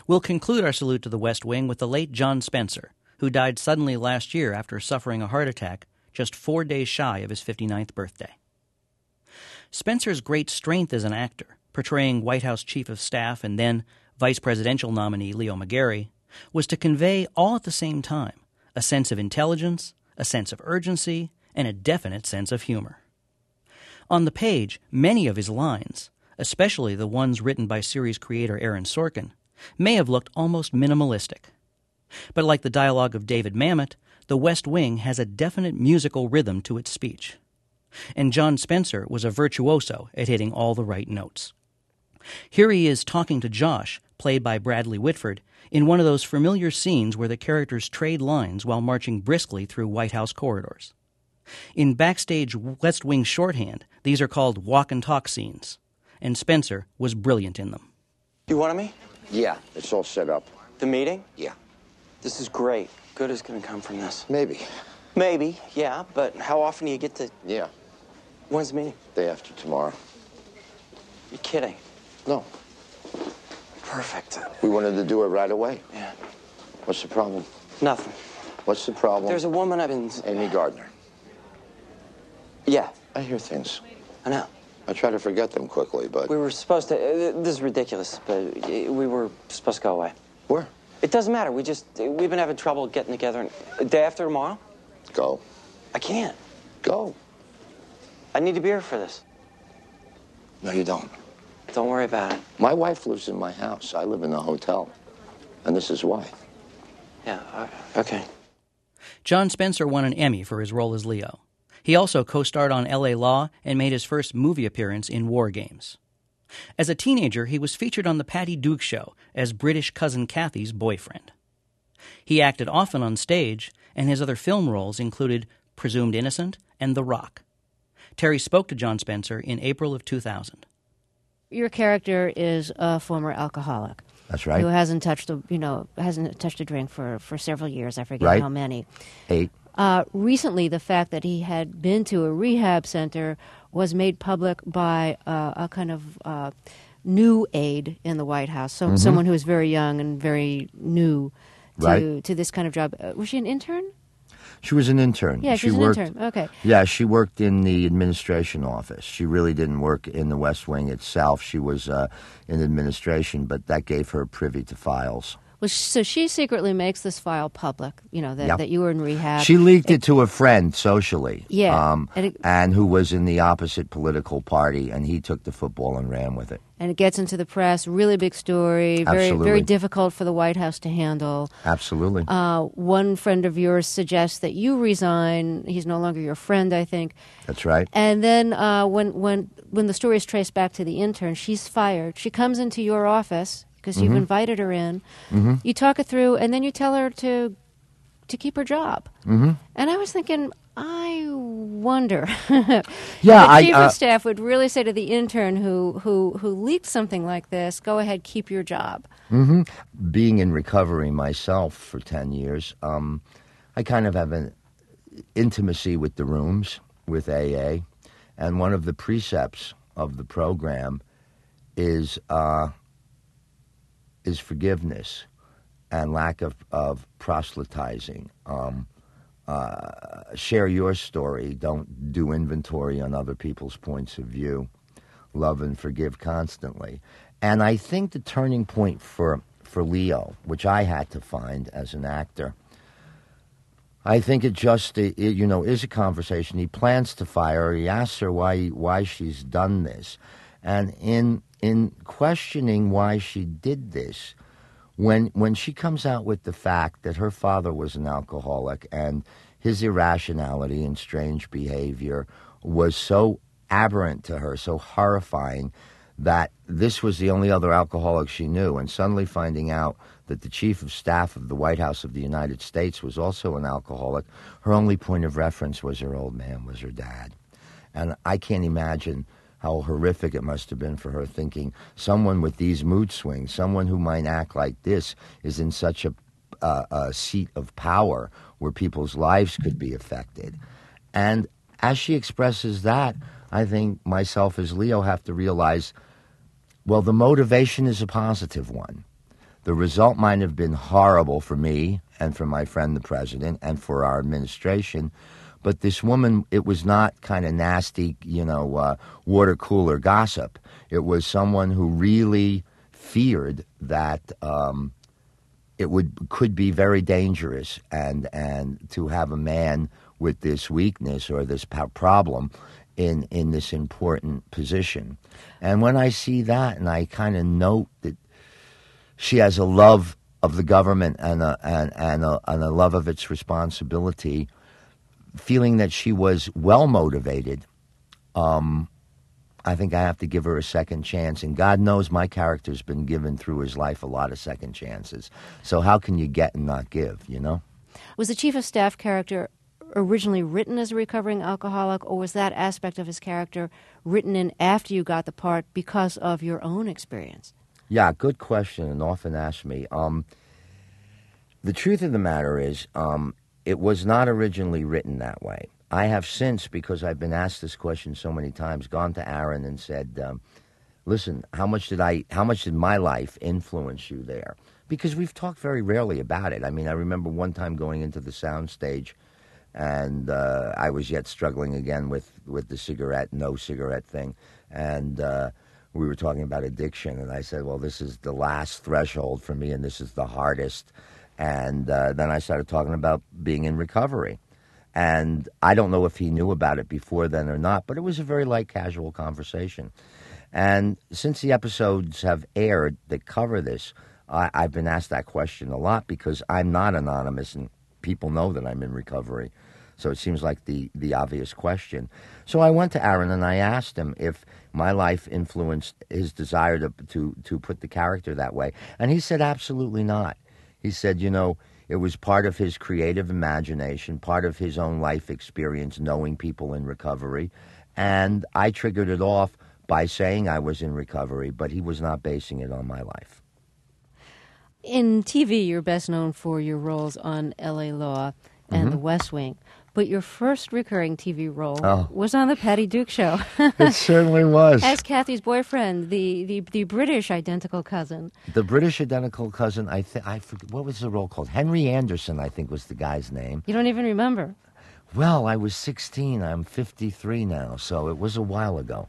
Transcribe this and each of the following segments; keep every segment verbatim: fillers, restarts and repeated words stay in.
We'll conclude our salute to the West Wing with the late John Spencer, who died suddenly last year after suffering a heart attack just four days shy of his fifty-ninth birthday. Spencer's great strength as an actor, portraying White House Chief of Staff and then vice presidential nominee Leo McGarry, was to convey all at the same time a sense of intelligence, a sense of urgency, and a definite sense of humor. On the page, many of his lines, especially the ones written by series creator Aaron Sorkin, may have looked almost minimalistic. But like the dialogue of David Mamet, The West Wing has a definite musical rhythm to its speech. And John Spencer was a virtuoso at hitting all the right notes. Here he is talking to Josh, played by Bradley Whitford, in one of those familiar scenes where the characters trade lines while marching briskly through White House corridors. In backstage West Wing shorthand, these are called walk-and-talk scenes, and Spencer was brilliant in them. You wanted me? Yeah, it's all set up. The meeting? Yeah. This is great. Good is going to come from this. Maybe. Maybe, yeah, but how often do you get to... Yeah. When's the meeting? Day after tomorrow. You're kidding. No. Perfect. We wanted to do it right away. Yeah. What's the problem? Nothing. What's the problem? There's a woman I've been... Amy Gardner. Yeah. I hear things. I know. I try to forget them quickly, but... We were supposed to... Uh, this is ridiculous, but we were supposed to go away. Where? It doesn't matter. We just... We've been having trouble getting together. And, day after tomorrow? Go. I can't. Go. I need to be here for this. No, you don't. Don't worry about it. My wife lives in my house. I live in a hotel. And this is why. Yeah, okay. John Spencer won an Emmy for his role as Leo. He also co-starred on L A Law and made his first movie appearance in War Games. As a teenager, he was featured on The Patty Duke Show as British cousin Kathy's boyfriend. He acted often on stage, and his other film roles included Presumed Innocent and The Rock. Terry spoke to John Spencer in April of two thousand. Your character is a former alcoholic. That's right. Who hasn't touched a, you know, hasn't touched a drink for, for several years. I forget right. how many. Eight. Uh, recently, the fact that he had been to a rehab center was made public by uh, a kind of uh, new aide in the White House, so, mm-hmm. someone who was very young and very new to, right. to this kind of job. Uh, was she an intern? She was an intern. Yeah, she was worked, an intern. Okay. Yeah, she worked in the administration office. She really didn't work in the West Wing itself. She was uh, in administration, but that gave her privy to files. Well, so she secretly makes this file public, you know, that, yep. that you were in rehab. She leaked it, it to a friend socially. Yeah. Um, and, it, and who was in the opposite political party, and he took the football and ran with it. And it gets into the press, really big story, very Absolutely. very difficult for the White House to handle. Absolutely. Uh, one friend of yours suggests that you resign. He's no longer your friend, I think. That's right. And then uh, when, when, when the story is traced back to the intern, she's fired. She comes into your office because you've mm-hmm. invited her in. Mm-hmm. You talk it through, and then you tell her to to keep her job. Mm-hmm. And I was thinking, I wonder yeah, the I, chief uh, of staff would really say to the intern who, who, who leaked something like this, go ahead, keep your job. Mm-hmm. Being in recovery myself for ten years, um, I kind of have an intimacy with the rooms, with A A, and one of the precepts of the program is... Uh, is forgiveness and lack of, of proselytizing. Um, uh, share your story. Don't do inventory on other people's points of view. Love and forgive constantly. And I think the turning point for, for Leo, which I had to find as an actor, I think it just, it, you know, is a conversation. He plans to fire her. He asks her why why she's done this. And in in questioning why she did this, when when she comes out with the fact that her father was an alcoholic and his irrationality and strange behavior was so aberrant to her, so horrifying, that this was the only other alcoholic she knew, and suddenly finding out that the chief of staff of the White House of the United States was also an alcoholic, her only point of reference was her old man, was her dad. And I can't imagine how horrific it must have been for her, thinking someone with these mood swings, someone who might act like this, is in such a, uh, a seat of power where people's lives could be affected. And as she expresses that, I think myself as Leo have to realize, well, the motivation is a positive one. The result might have been horrible for me and for my friend the president and for our administration, but this woman, it was not kind of nasty, you know, uh, water cooler gossip. It was someone who really feared that um, it would could be very dangerous, and and to have a man with this weakness or this po- problem in in this important position. And when I see that, and I kind of note that she has a love of the government and a, and, and, a, and a love of its responsibility, feeling that she was well motivated, um, I think I have to give her a second chance. And God knows my character's been given through his life a lot of second chances. So how can you get and not give, you know? Was the chief of staff character originally written as a recovering alcoholic, or was that aspect of his character written in after you got the part because of your own experience? Yeah, good question, and often asked me. Um, the truth of the matter is, um, it was not originally written that way. I have since, because I've been asked this question so many times, gone to Aaron and said, um, "Listen, how much did I? How much did my life influence you there?" Because we've talked very rarely about it. I mean, I remember one time going into the soundstage, and uh, I was yet struggling again with with the cigarette, no cigarette thing, and. Uh, We were talking about addiction, and I said, well, this is the last threshold for me, and this is the hardest. And uh, then I started talking about being in recovery. And I don't know if he knew about it before then or not, but it was a very light, casual conversation. And since the episodes have aired that cover this, I, I've been asked that question a lot because I'm not anonymous, and people know that I'm in recovery. So it seems like the, the obvious question. So I went to Aaron and I asked him if my life influenced his desire to, to, to put the character that way. And he said absolutely not. He said, you know, it was part of his creative imagination, part of his own life experience, knowing people in recovery. And I triggered it off by saying I was in recovery, but he was not basing it on my life. In T V, you're best known for your roles on L A Law and Mm-hmm. The West Wing. But your first recurring T V role Oh. was on The Patty Duke Show. It certainly was. As Kathy's boyfriend, the, the, the British identical cousin. The British identical cousin, I think, I forget, what was the role called? Henry Anderson, I think, was the guy's name. You don't even remember. Well, I was sixteen. I'm fifty-three now, so it was a while ago.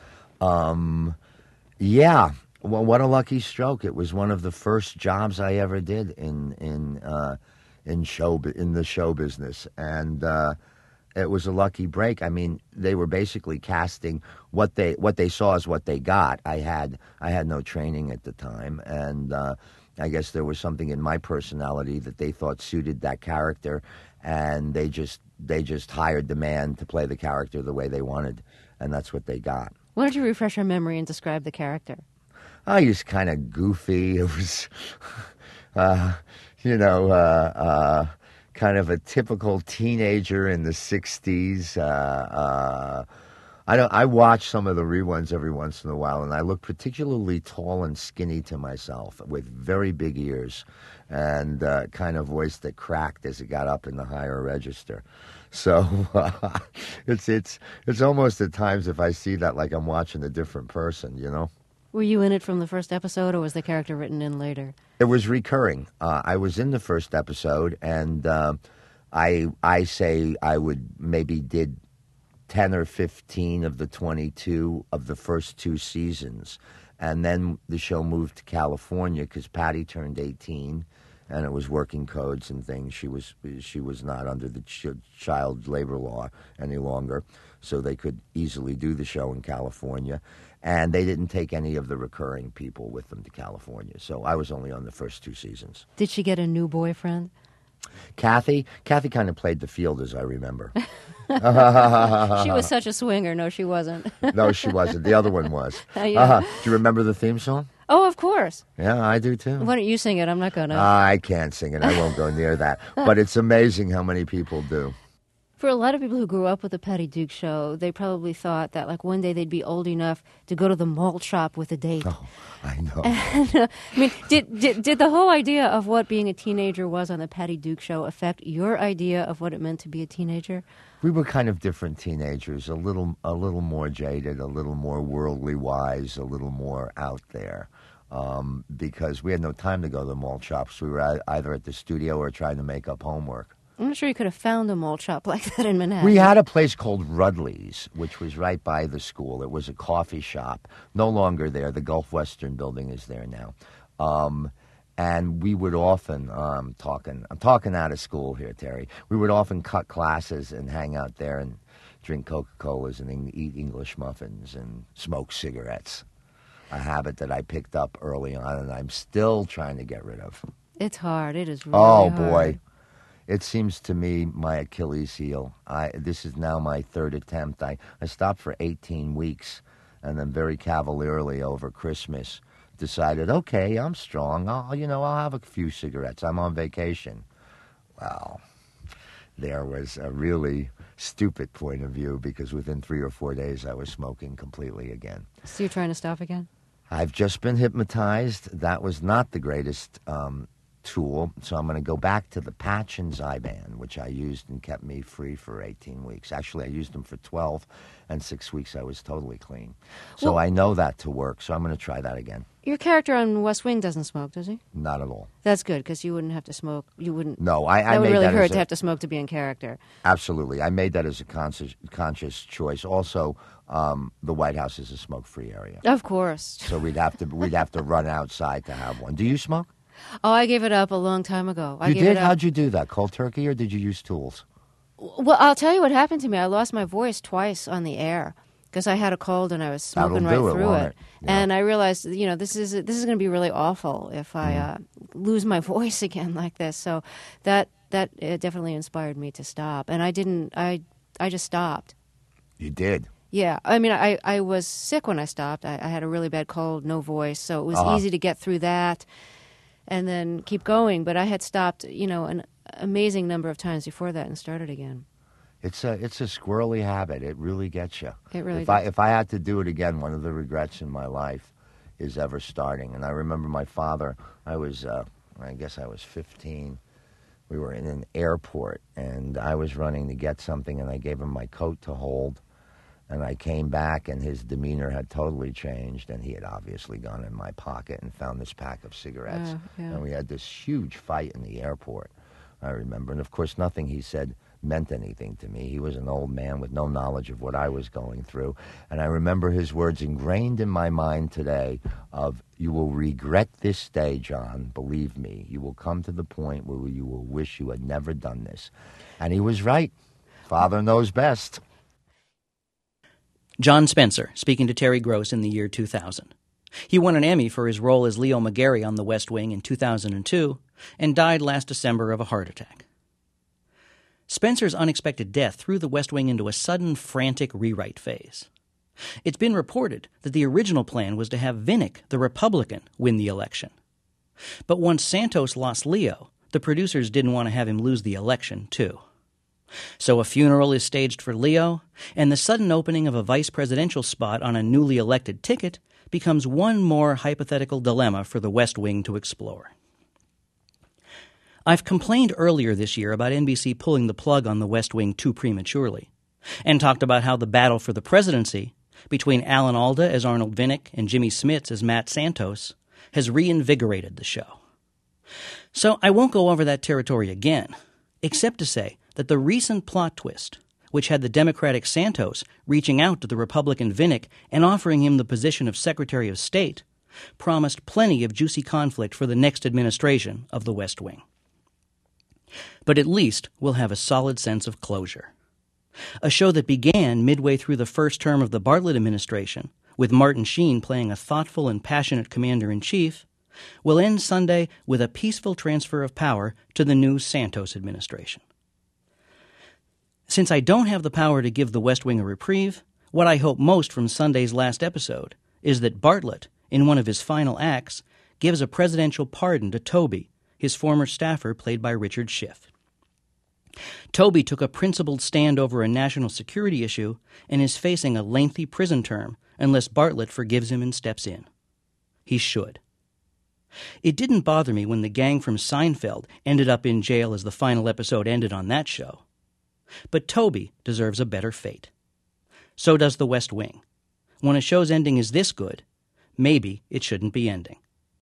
Um, yeah. Well, what a lucky stroke! It was one of the first jobs I ever did in in uh, in show in the show business, and uh, it was a lucky break. I mean, they were basically casting what they what they saw is what they got. I had I had no training at the time, and uh, I guess there was something in my personality that they thought suited that character, and they just they just hired the man to play the character the way they wanted, and that's what they got. Why don't you refresh our memory and describe the character? Oh, he was kind of goofy. It was, uh, you know, uh, uh, kind of a typical teenager in the sixties. Uh, uh, I don't. I watch some of the reruns every once in a while, and I look particularly tall and skinny to myself, with very big ears, and uh, kind of voice that cracked as it got up in the higher register. So uh, it's it's it's almost at times, if I see that, like I'm watching a different person, you know. Were you in it from the first episode, or was the character written in later? It was recurring. Uh, I was in the first episode, and uh, I I say I would maybe did ten or fifteen of the twenty-two of the first two seasons, and then the show moved to California because Patty turned eighteen, and it was working codes and things. She was she was not under the ch- child labor law any longer, so they could easily do the show in California. And they didn't take any of the recurring people with them to California. So I was only on the first two seasons. Did she get a new boyfriend? Kathy? Kathy kind of played the field, as I remember. She was such a swinger. No, she wasn't. No, she wasn't. The other one was. Uh, yeah. Uh-huh. Do you remember the theme song? Oh, of course. Yeah, I do too. Why don't you sing it? I'm not going to. I can't sing it. I won't go near that. But it's amazing how many people do. For a lot of people who grew up with the Patty Duke Show, they probably thought that like one day they'd be old enough to go to the malt shop with a date. Oh, I know. And, uh, I mean, did, did did the whole idea of what being a teenager was on the Patty Duke Show affect your idea of what it meant to be a teenager? We were kind of different teenagers, a little a little more jaded, a little more worldly wise, a little more out there. um, because we had no time to go to the malt shops. We were ei- either at the studio or trying to make up homework. I'm not sure you could have found a malt shop like that in Manhattan. We had a place called Rudley's, which was right by the school. It was a coffee shop. No longer there. The Gulf Western building is there now. Um, and we would often, um, talking, I'm talking out of school here, Terry. We would often cut classes and hang out there and drink Coca-Colas and eat English muffins and smoke cigarettes. A habit that I picked up early on and I'm still trying to get rid of. It's hard. It is really Oh, hard. boy. It seems to me my Achilles heel. I This is now my third attempt. I, I stopped for eighteen weeks and then very cavalierly over Christmas decided, okay, I'm strong. I'll, you know, I'll have a few cigarettes. I'm on vacation. Well, there was a really stupid point of view because within three or four days I was smoking completely again. So you're trying to stop again? I've just been hypnotized. That was not the greatest um, tool, so I'm going to go back to the patch and Zyban, which I used and kept me free for eighteen weeks. Actually, I used them for twelve, and six weeks I was totally clean. So Well- I know that to work, so I'm going to try that again. Your character on West Wing doesn't smoke, does he? Not at all. That's good, because you wouldn't have to smoke. You wouldn't. No, I, I that would made really that hurt as to a, have to smoke to be in character. Absolutely. I made that as a conscious, conscious choice. Also, um, the White House is a smoke-free area. Of course. So we'd have to we'd have to run outside to have one. Do you smoke? Oh, I gave it up a long time ago. I You gave did? It up. How'd you do that? Cold turkey, or did you use tools? Well, I'll tell you what happened to me. I lost my voice twice on the air because I had a cold and I was smoking That'll right do it, through won't it. it? Yeah. And I realized, you know, this is this is going to be really awful if I Mm. uh, lose my voice again like this. So that that uh, definitely inspired me to stop. And I didn't. I I just stopped. You did. Yeah, I mean, I, I was sick when I stopped. I, I had a really bad cold, no voice, so it was Uh-huh. easy to get through that and then keep going. But I had stopped, you know, an amazing number of times before that and started again. It's a it's a squirrely habit. It really gets you. It really if I does. if I had to do it again, one of the regrets in my life is ever starting. And I remember my father. I was uh, I guess I was fifteen. We were in an airport, and I was running to get something, and I gave him my coat to hold. And I came back, and his demeanor had totally changed, and he had obviously gone in my pocket and found this pack of cigarettes. Uh, yeah. And we had this huge fight in the airport, I remember. And, of course, nothing he said meant anything to me. He was an old man with no knowledge of what I was going through. And I remember his words ingrained in my mind today of, "You will regret this day, John. Believe me. You will come to the point where you will wish you had never done this." And he was right. Father knows best. John Spencer, speaking to Terry Gross in the year two thousand. He won an Emmy for his role as Leo McGarry on The West Wing in two thousand two and died last December of a heart attack. Spencer's unexpected death threw The West Wing into a sudden, frantic rewrite phase. It's been reported that the original plan was to have Vinnick, the Republican, win the election. But once Santos lost Leo, the producers didn't want to have him lose the election, too. So a funeral is staged for Leo, and the sudden opening of a vice presidential spot on a newly elected ticket becomes one more hypothetical dilemma for The West Wing to explore. I've complained earlier this year about N B C pulling the plug on The West Wing too prematurely, and talked about how the battle for the presidency between Alan Alda as Arnold Vinnick and Jimmy Smits as Matt Santos has reinvigorated the show. So I won't go over that territory again, except to say that the recent plot twist, which had the Democratic Santos reaching out to the Republican Vinnick and offering him the position of Secretary of State, promised plenty of juicy conflict for the next administration of the West Wing. But at least we'll have a solid sense of closure. A show that began midway through the first term of the Bartlett administration, with Martin Sheen playing a thoughtful and passionate commander-in-chief, will end Sunday with a peaceful transfer of power to the new Santos administration. Since I don't have the power to give the West Wing a reprieve, what I hope most from Sunday's last episode is that Bartlett, in one of his final acts, gives a presidential pardon to Toby, his former staffer played by Richard Schiff. Toby took a principled stand over a national security issue and is facing a lengthy prison term unless Bartlett forgives him and steps in. He should. It didn't bother me when the gang from Seinfeld ended up in jail as the final episode ended on that show. But Toby deserves a better fate. So does The West Wing. When a show's ending is this good, maybe it shouldn't be ending.